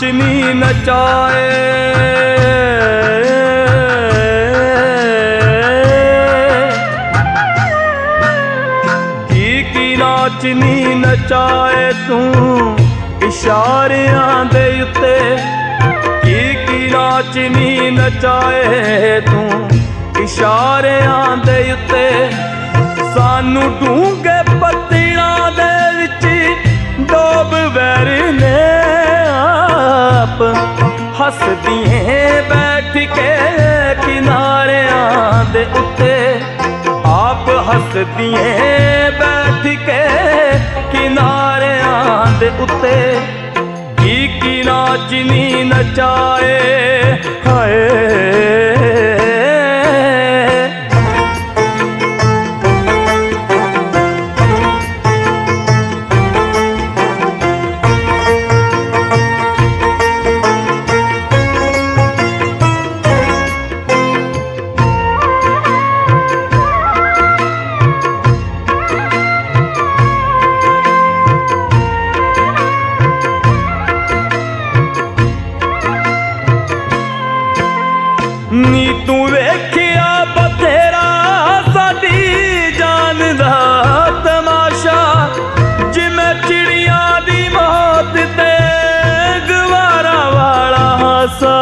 नाचनी नचाए, की नाचनी नचाए तू इशारियां दे उत्ते, की नाचनी नचाए तू इशारियां दे उत्ते। सानू डूंगे पत्तियां दे विच डोब वैर ने आप हसदिए बैठ के किनारियां दे उत्ते, आप हसदिए बैठ के किनारियां दे उत्ते। की नाचनी नचाए हाय, नी तू वेखिया बथेरा साडी जान दा तमाशा, जिमें चिड़ियां दी मौत ते गवारा वाला हासा।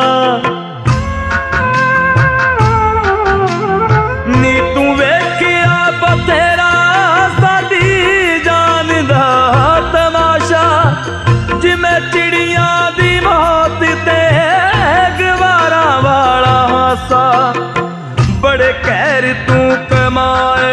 नी तू वेखिया बथेरा साडी जान दा तमाशा, जिमें चिड़ियां दी मौत ते गवारा वाला हासा। बड़े कहर तू कमाए,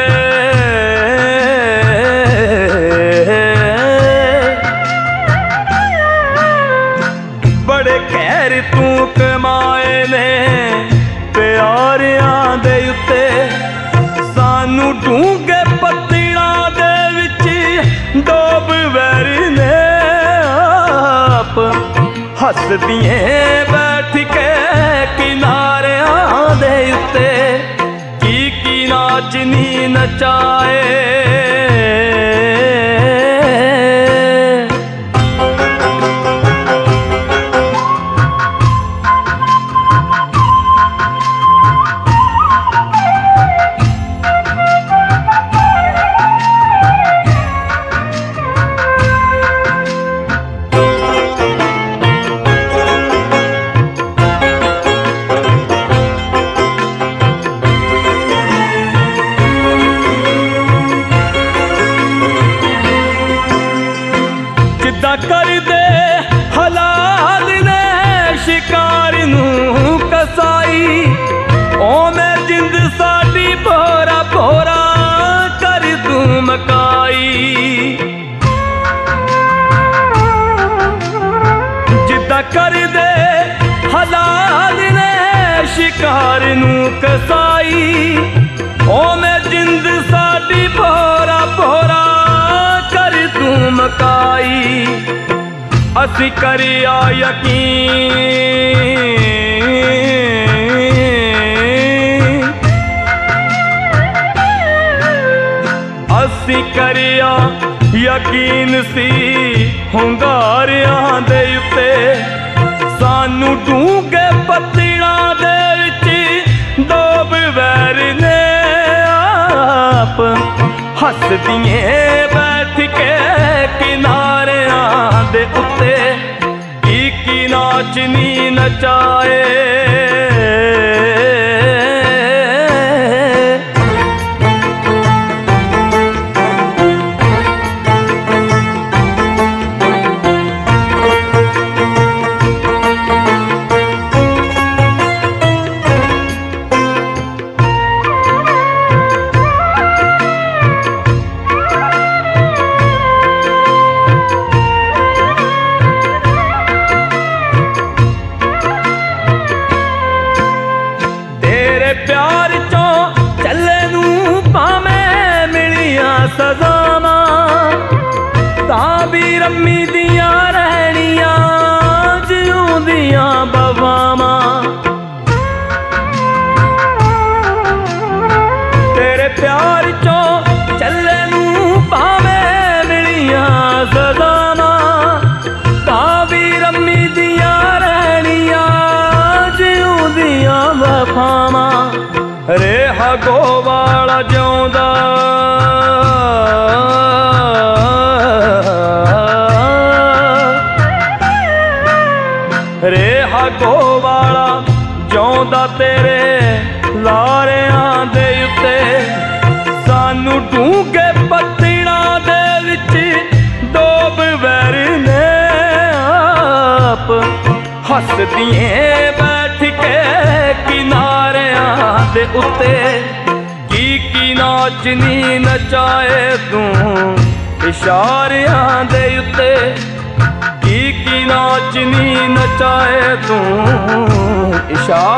बड़े कहर तू कमाए ने प्यारियां दे उत्ते। सानू डूंगे पत्तियां दे विच डोब वैर ने आप हसदिए बैठ के किनारियां दे उत्ते। की नाचनी नचाए, कर दे हलाल ने शिकार नू कसाई। ओ मैं जिंद साडी भोरा भोरा कर तू मकाई। जिद्दा कर दे हलाल ने शिकार नू कसाई। ओ मैं जिंद साडी भोरा भोरा कर तू मकाई। असी करिया यकीन, असी करिया यकीन सी हुंगारियां दे उत्ते। सानू डूंगे पत्तियां दे विच डोब वैर ने आप हसदिए बैठ के किनारियां दे उत्ते। की नाचनी नचाए, ਰੇਹਾ ਗੋਵਾਲਾ ਜਿਉਂਦਾ ਤੇਰੇ ਲਾਰਿਆਂ ਦੇ ਉੱਤੇ। ਸਾਨੂੰ ਡੂੰਘੇ ਪੱਤਣਾਂ ਦੇ ਵਿੱਚ ਡੋਬ ਵੈਰ ਨੇ ਆਪ, ਹੱਸਦੀਆਂ ਬੈਠ ਕੇ ਕਿਨਾਰਿਆਂ ਦੇ ਉੱਤੇ। ਕੀ ਨਾਚਨੀ ਨਚਾਏ ਤੂੰ ਇਸ਼ਾਰਿਆਂ ਦੇ ਉੱਤੇ, ਕੀ ਨਾਚਨੀ ਨਚਾਏ ਤੂੰ ਇਸ਼ਾਰਿਆਂ